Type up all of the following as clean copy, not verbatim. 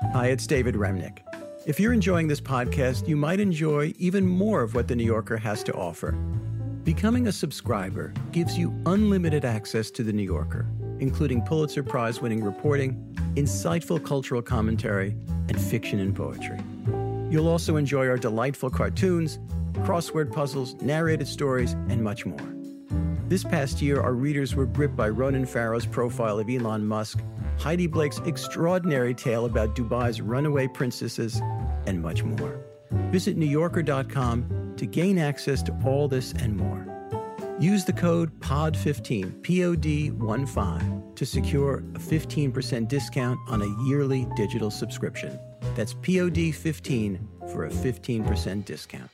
Hi, it's David Remnick. If you're enjoying this podcast, you might enjoy even more of what The New Yorker has to offer. Becoming a subscriber gives you unlimited access to The New Yorker, including Pulitzer Prize-winning reporting, insightful cultural commentary, and fiction and poetry. You'll also enjoy our delightful cartoons, crossword puzzles, narrated stories, and much more. This past year, our readers were gripped by Ronan Farrow's profile of Elon Musk, Heidi Blake's extraordinary tale about Dubai's runaway princesses, and much more. Visit NewYorker.com to gain access to all this and more. Use the code POD15, POD15, to secure a 15% discount on a yearly digital subscription. That's POD15 for a 15% discount.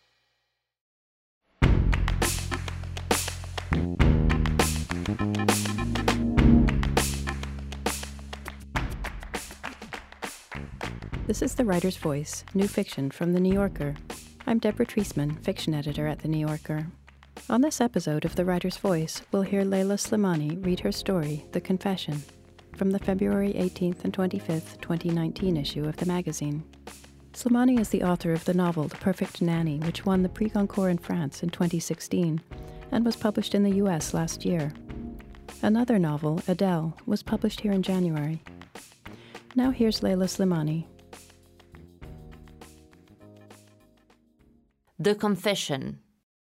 This is The Writer's Voice, new fiction from The New Yorker. I'm Deborah Treisman, fiction editor at The New Yorker. On this episode of The Writer's Voice, we'll hear Leila Slimani read her story, The Confession, from the February 18th and 25th, 2019 issue of the magazine. Slimani is the author of the novel The Perfect Nanny, which won the Prix Goncourt in France in 2016 and was published in the US last year. Another novel, Adele, was published here in January. Now here's Leila Slimani. The Confession.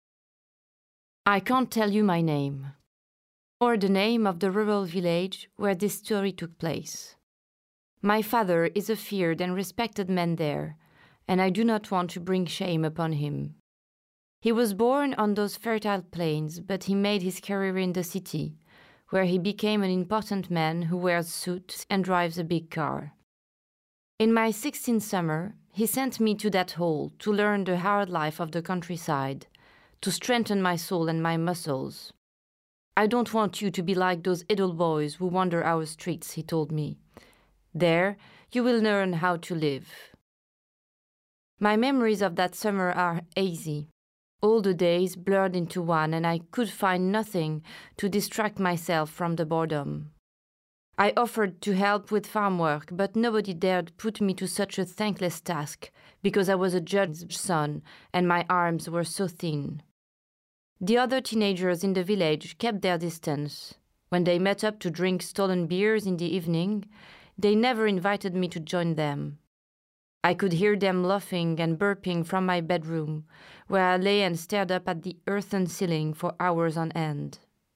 I can't tell you my name, or the name of the rural village where this story took place. My father is a feared and respected man there, and I do not want to bring shame upon him. He was born on those fertile plains, but he made his career in the city, where he became an important man who wears suits and drives a big car. In my 16th summer, he sent me to that hole to learn the hard life of the countryside, to strengthen my soul and my muscles. I don't want you to be like those idle boys who wander our streets, he told me. There, you will learn how to live. My memories of that summer are hazy. All the days blurred into one, and I could find nothing to distract myself from the boredom. I offered to help with farm work, but nobody dared put me to such a thankless task because I was a judge's son and my arms were so thin. The other teenagers in the village kept their distance. When they met up to drink stolen beers in the evening, they never invited me to join them. I could hear them laughing and burping from my bedroom, where I lay and stared up at the earthen ceiling for hours on end.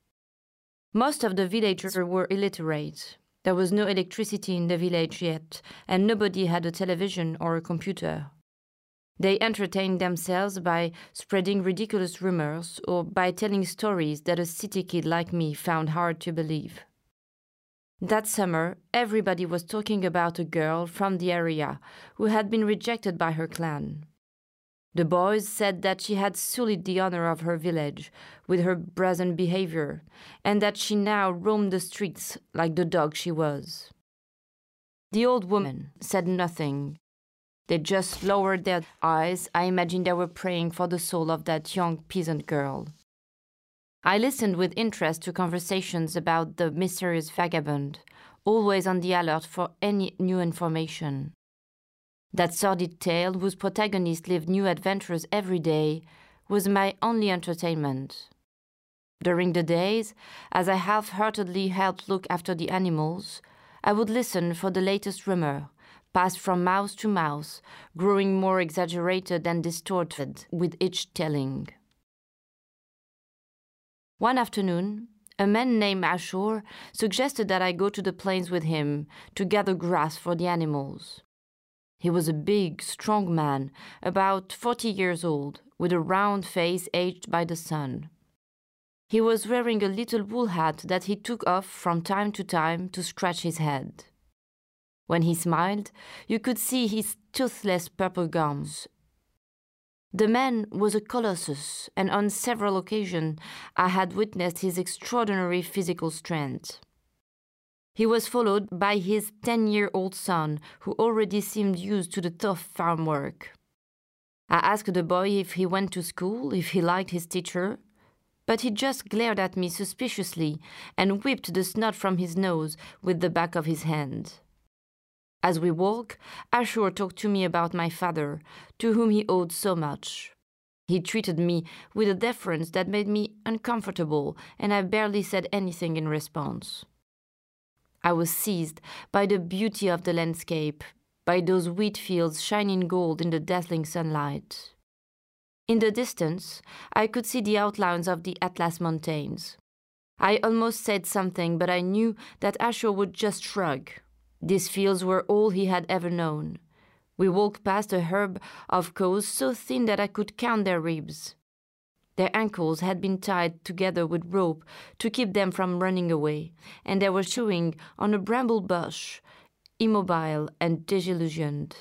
Most of the villagers were illiterate. There was no electricity in the village yet, and nobody had a television or a computer. They entertained themselves by spreading ridiculous rumors or by telling stories that a city kid like me found hard to believe. That summer, everybody was talking about a girl from the area who had been rejected by her clan. The boys said that she had sullied the honor of her village with her brazen behavior, and that she now roamed the streets like the dog she was. The old woman said nothing. They just lowered their eyes. I imagined they were praying for the soul of that young peasant girl. I listened with interest to conversations about the mysterious vagabond, always on the alert for any new information. That sordid tale, whose protagonist lived new adventures every day, was my only entertainment. During the days, as I half-heartedly helped look after the animals, I would listen for the latest rumor, passed from mouth to mouth, growing more exaggerated and distorted with each telling. One afternoon, a man named Ashur suggested that I go to the plains with him to gather grass for the animals. He was a big, strong man, about 40 years old, with a round face aged by the sun. He was wearing a little wool hat that he took off from time to time to scratch his head. When he smiled, you could see his toothless purple gums. The man was a colossus, and on several occasions I had witnessed his extraordinary physical strength. He was followed by his 10-year-old son, who already seemed used to the tough farm work. I asked the boy if he went to school, if he liked his teacher, but he just glared at me suspiciously and whipped the snot from his nose with the back of his hand. As we walked, Ashur talked to me about my father, to whom he owed so much. He treated me with a deference that made me uncomfortable, and I barely said anything in response. I was seized by the beauty of the landscape, by those wheat fields shining gold in the dazzling sunlight. In the distance, I could see the outlines of the Atlas Mountains. I almost said something, but I knew that Ashur would just shrug. These fields were all he had ever known. We walked past a herd of cows so thin that I could count their ribs. Their ankles had been tied together with rope to keep them from running away, and they were chewing on a bramble bush, immobile and disillusioned.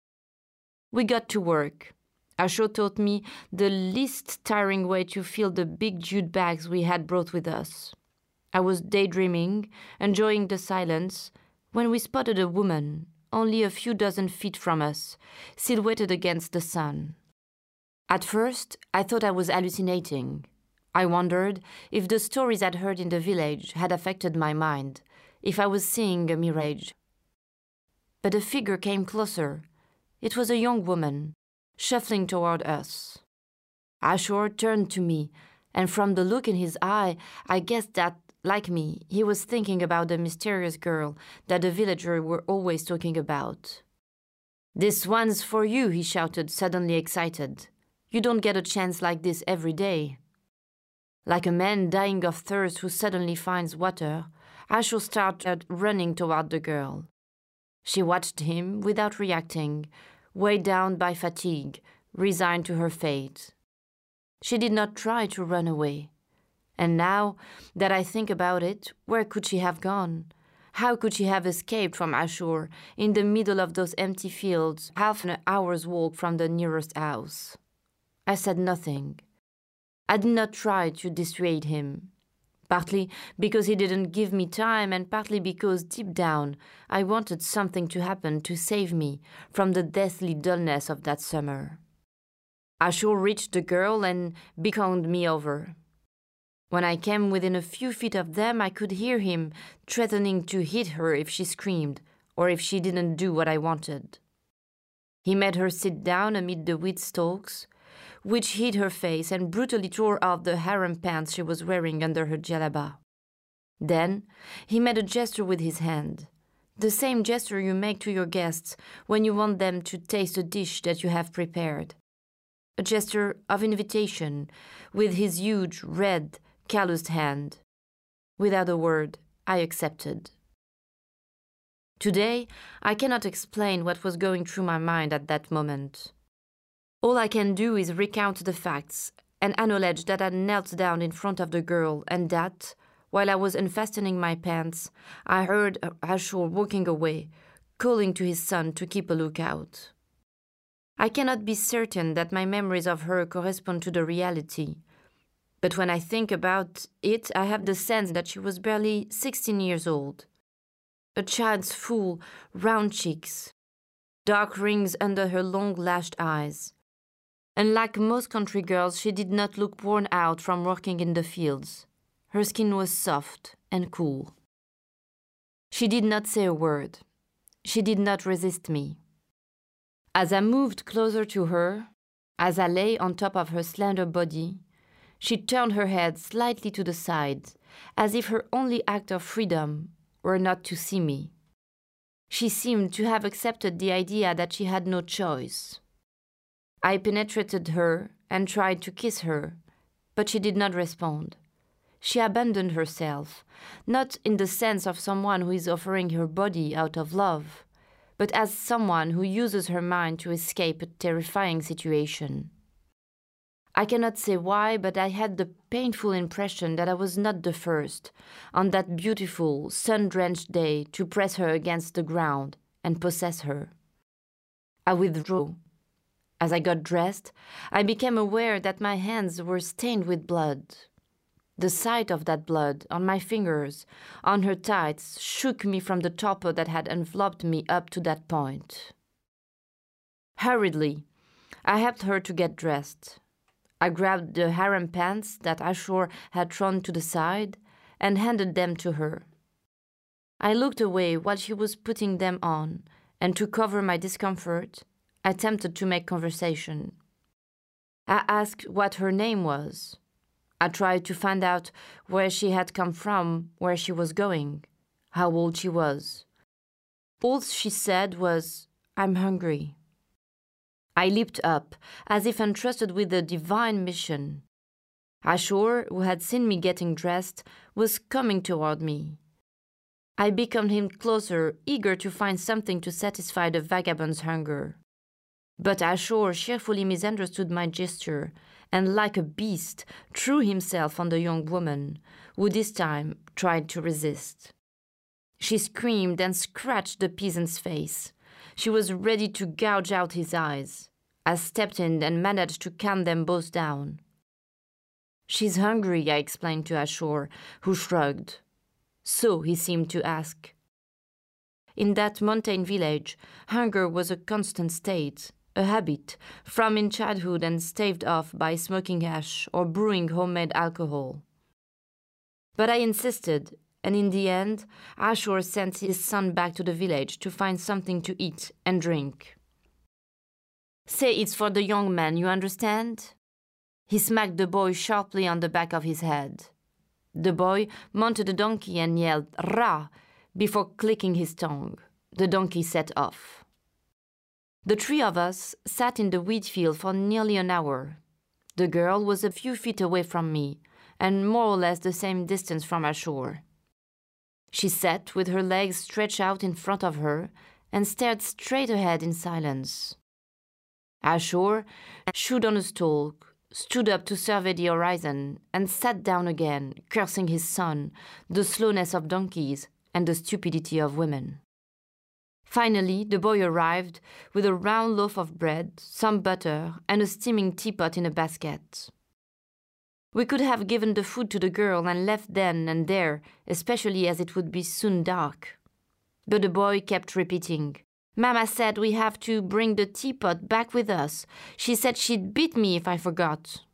We got to work. Ashur taught me the least tiring way to fill the big jute bags we had brought with us. I was daydreaming, enjoying the silence, when we spotted a woman, only a few dozen feet from us, silhouetted against the sun. At first, I thought I was hallucinating. I wondered if the stories I'd heard in the village had affected my mind, if I was seeing a mirage. But a figure came closer. It was a young woman, shuffling toward us. Ashur turned to me, and from the look in his eye, I guessed that, like me, he was thinking about the mysterious girl that the villagers were always talking about. "This one's for you," he shouted, suddenly excited. "You don't get a chance like this every day." Like a man dying of thirst who suddenly finds water, Ashur started running toward the girl. She watched him without reacting, weighed down by fatigue, resigned to her fate. She did not try to run away. And now that I think about it, where could she have gone? How could she have escaped from Ashur in the middle of those empty fields, half an hour's walk from the nearest house? I said nothing. I did not try to dissuade him, partly because he didn't give me time and partly because deep down I wanted something to happen to save me from the deathly dullness of that summer. Ashur reached the girl and beckoned me over. When I came within a few feet of them, I could hear him threatening to hit her if she screamed or if she didn't do what I wanted. He made her sit down amid the wheat stalks, which hid her face, and brutally tore off the harem pants she was wearing under her djellaba. Then he made a gesture with his hand, the same gesture you make to your guests when you want them to taste a dish that you have prepared. A gesture of invitation with his huge, red, calloused hand. Without a word, I accepted. Today, I cannot explain what was going through my mind at that moment. All I can do is recount the facts and acknowledge that I knelt down in front of the girl and that, while I was unfastening my pants, I heard Ashur walking away, calling to his son to keep a lookout. I cannot be certain that my memories of her correspond to the reality, but when I think about it, I have the sense that she was barely 16 years old. A child's full, round cheeks, dark rings under her long lashed eyes. And like most country girls, she did not look worn out from working in the fields. Her skin was soft and cool. She did not say a word. She did not resist me. As I moved closer to her, as I lay on top of her slender body, she turned her head slightly to the side, as if her only act of freedom were not to see me. She seemed to have accepted the idea that she had no choice. I penetrated her and tried to kiss her, but she did not respond. She abandoned herself, not in the sense of someone who is offering her body out of love, but as someone who uses her mind to escape a terrifying situation. I cannot say why, but I had the painful impression that I was not the first, on that beautiful, sun-drenched day, to press her against the ground and possess her. I withdrew. As I got dressed, I became aware that my hands were stained with blood. The sight of that blood on my fingers, on her tights, shook me from the torpor that had enveloped me up to that point. Hurriedly, I helped her to get dressed. I grabbed the harem pants that Ashur had thrown to the side and handed them to her. I looked away while she was putting them on and to cover my discomfort, I attempted to make conversation. I asked what her name was. I tried to find out where she had come from, where she was going, how old she was. All she said was, "I'm hungry." I leaped up, as if entrusted with a divine mission. Ashur, who had seen me getting dressed, was coming toward me. I beckoned him closer, eager to find something to satisfy the vagabond's hunger. But Ashur cheerfully misunderstood my gesture, and like a beast, threw himself on the young woman, who this time tried to resist. She screamed and scratched the peasant's face. She was ready to gouge out his eyes. I stepped in and managed to calm them both down. "She's hungry," I explained to Ashur, who shrugged. "So?" he seemed to ask. In that mountain village, hunger was a constant state, a habit, from in childhood and staved off by smoking ash or brewing homemade alcohol. But I insisted, and in the end, Ashur sent his son back to the village to find something to eat and drink. "Say it's for the young man, you understand?" He smacked the boy sharply on the back of his head. The boy mounted a donkey and yelled, "Ra!" before clicking his tongue. The donkey set off. The three of us sat in the wheat field for nearly an hour. The girl was a few feet away from me, and more or less the same distance from Ashur. She sat with her legs stretched out in front of her and stared straight ahead in silence. Ashur chewed on a stalk, stood up to survey the horizon, and sat down again, cursing his son, the slowness of donkeys, and the stupidity of women. Finally, the boy arrived with a round loaf of bread, some butter, and a steaming teapot in a basket. We could have given the food to the girl and left then and there, especially as it would be soon dark. But the boy kept repeating, "Mama said we have to bring the teapot back with us. She said she'd beat me if I forgot."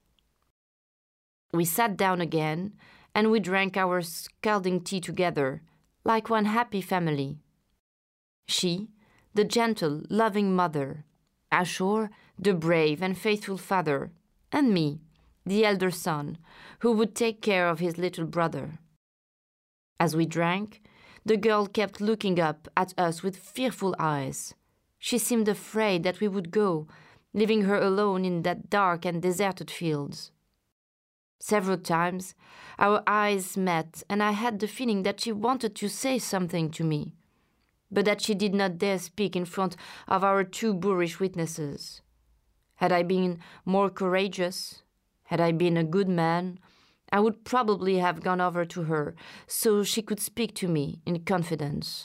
We sat down again, and we drank our scalding tea together, like one happy family. She, the gentle, loving mother, Ashur, the brave and faithful father, and me, the elder son, who would take care of his little brother. As we drank, the girl kept looking up at us with fearful eyes. She seemed afraid that we would go, leaving her alone in that dark and deserted fields. Several times, our eyes met, and I had the feeling that she wanted to say something to me, but that she did not dare speak in front of our two boorish witnesses. Had I been more courageous, had I been a good man, I would probably have gone over to her so she could speak to me in confidence.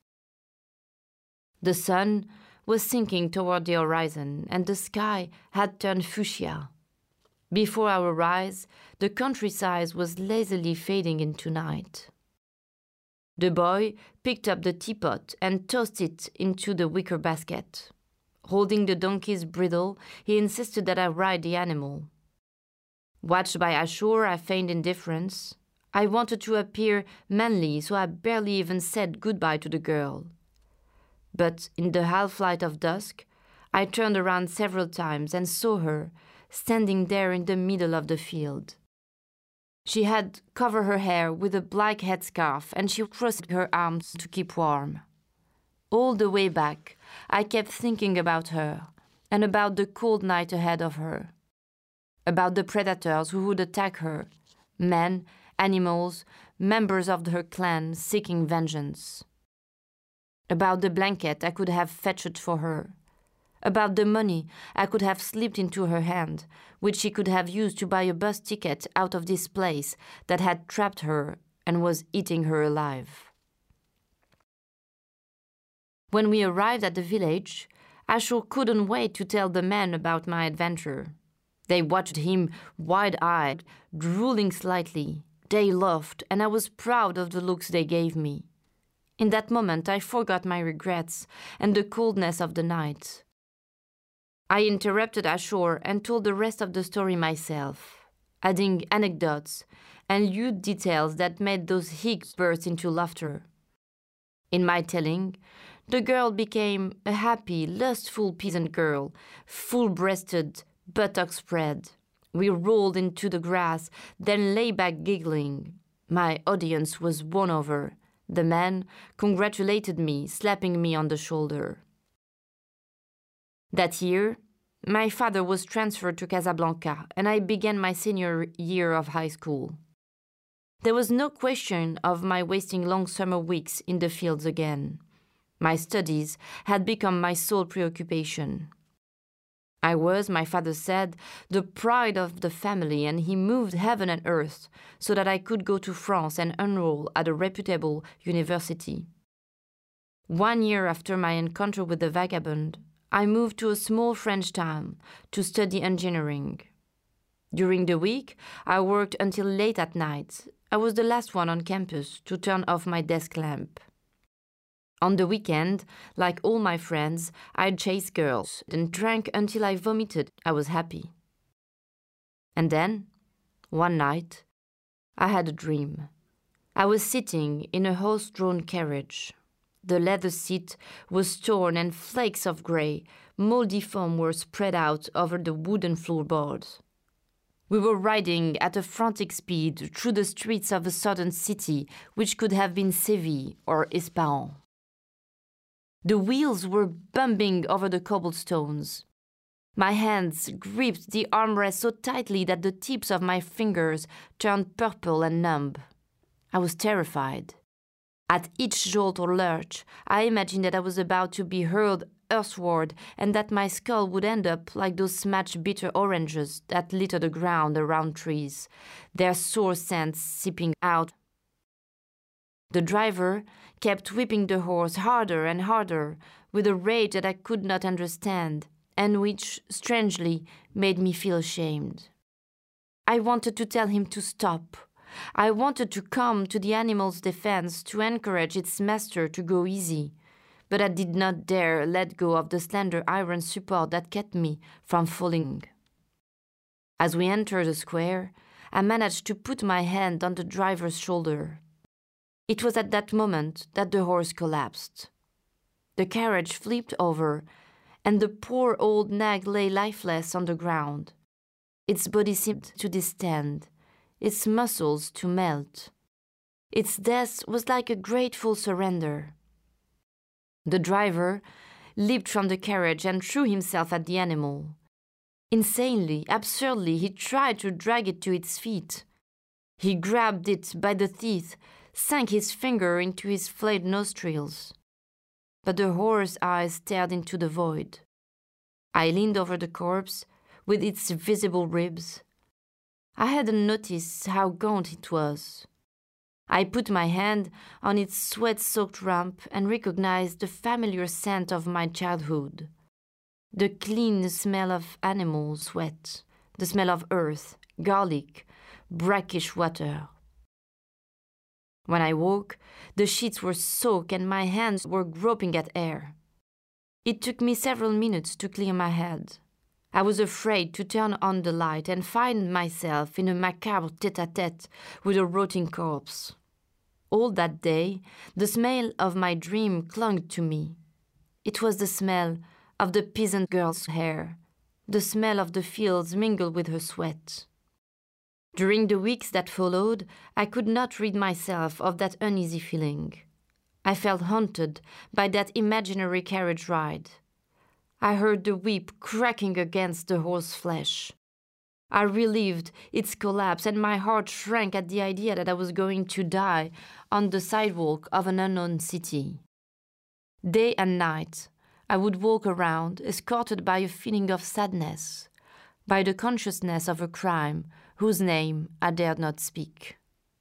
The sun was sinking toward the horizon, and the sky had turned fuchsia. Before our rise, the countryside was lazily fading into night. The boy picked up the teapot and tossed it into the wicker basket. Holding the donkey's bridle, he insisted that I ride the animal. Watched by Ashur, I feigned indifference. I wanted to appear manly, so I barely even said goodbye to the girl. But in the half-light of dusk, I turned around several times and saw her, standing there in the middle of the field. She had covered her hair with a black headscarf, and she crossed her arms to keep warm. All the way back, I kept thinking about her, and about the cold night ahead of her. About the predators who would attack her, men, animals, members of her clan seeking vengeance. About the blanket I could have fetched for her. About the money I could have slipped into her hand, which she could have used to buy a bus ticket out of this place that had trapped her and was eating her alive. When we arrived at the village, Ashur couldn't wait to tell the men about my adventure. They watched him wide-eyed, drooling slightly. They laughed, and I was proud of the looks they gave me. In that moment, I forgot my regrets and the coldness of the night. I interrupted Ashur and told the rest of the story myself, adding anecdotes and lewd details that made those hicks burst into laughter. In my telling, the girl became a happy, lustful peasant girl, full-breasted, buttocks spread. We rolled into the grass, then lay back giggling. My audience was won over. The man congratulated me, slapping me on the shoulder. That year, my father was transferred to Casablanca, and I began my senior year of high school. There was no question of my wasting long summer weeks in the fields again. My studies had become my sole preoccupation. I was, my father said, the pride of the family, and he moved heaven and earth so that I could go to France and enroll at a reputable university. 1 year after my encounter with the vagabond, I moved to a small French town to study engineering. During the week, I worked until late at night. I was the last one on campus to turn off my desk lamp. On the weekend, like all my friends, I'd chase girls and drank until I vomited. I was happy. And then, one night, I had a dream. I was sitting in a horse-drawn carriage. The leather seat was torn and flakes of grey, mouldy foam were spread out over the wooden floorboards. We were riding at a frantic speed through the streets of a southern city, which could have been Séville or Ispahan. The wheels were bumping over the cobblestones. My hands gripped the armrest so tightly that the tips of my fingers turned purple and numb. I was terrified. At each jolt or lurch, I imagined that I was about to be hurled earthward and that my skull would end up like those smashed bitter oranges that litter the ground around trees, their sour scents seeping out. The driver kept whipping the horse harder and harder with a rage that I could not understand and which, strangely, made me feel ashamed. I wanted to tell him to stop. I wanted to come to the animal's defense to encourage its master to go easy, but I did not dare let go of the slender iron support that kept me from falling. As we entered the square, I managed to put my hand on the driver's shoulder. It was at that moment that the horse collapsed. The carriage flipped over, and the poor old nag lay lifeless on the ground. Its body seemed to distend, its muscles to melt. Its death was like a grateful surrender. The driver leaped from the carriage and threw himself at the animal. Insanely, absurdly, he tried to drag it to its feet. He grabbed it by the teeth, sank his finger into his flayed nostrils. But the horse's eyes stared into the void. I leaned over the corpse, with its visible ribs. I hadn't noticed how gaunt it was. I put my hand on its sweat-soaked rump and recognized the familiar scent of my childhood. The clean smell of animal sweat, the smell of earth, garlic, brackish water. When I woke, the sheets were soaked and my hands were groping at air. It took me several minutes to clear my head. I was afraid to turn on the light and find myself in a macabre tête-à-tête with a rotting corpse. All that day, the smell of my dream clung to me. It was the smell of the peasant girl's hair, the smell of the fields mingled with her sweat. During the weeks that followed, I could not rid myself of that uneasy feeling. I felt haunted by that imaginary carriage ride. I heard the whip cracking against the horse's flesh. I relived its collapse, and my heart shrank at the idea that I was going to die on the sidewalk of an unknown city. Day and night, I would walk around, escorted by a feeling of sadness, by the consciousness of a crime whose name I dared not speak.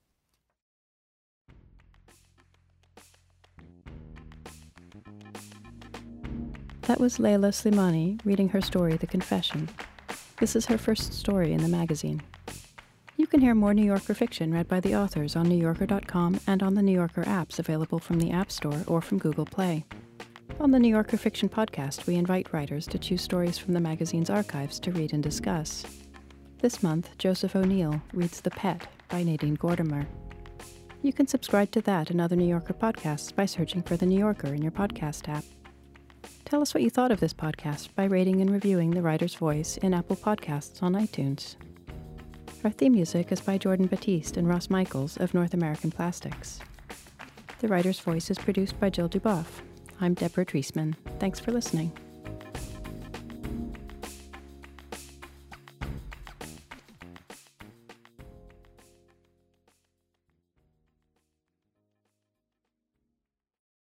That was Leila Slimani reading her story, The Confession. This is her first story in the magazine. You can hear more New Yorker fiction read by the authors on NewYorker.com and on the New Yorker apps available from the App Store or from Google Play. On the New Yorker Fiction Podcast, we invite writers to choose stories from the magazine's archives to read and discuss. This month, Joseph O'Neill reads The Pet by Nadine Gordimer. You can subscribe to that and other New Yorker podcasts by searching for The New Yorker in your podcast app. Tell us what you thought of this podcast by rating and reviewing The Writer's Voice in Apple Podcasts on iTunes. Our theme music is by Jordan Batiste and Ross Michaels of North American Plastics. The Writer's Voice is produced by Jill Duboff. I'm Deborah Treisman. Thanks for listening.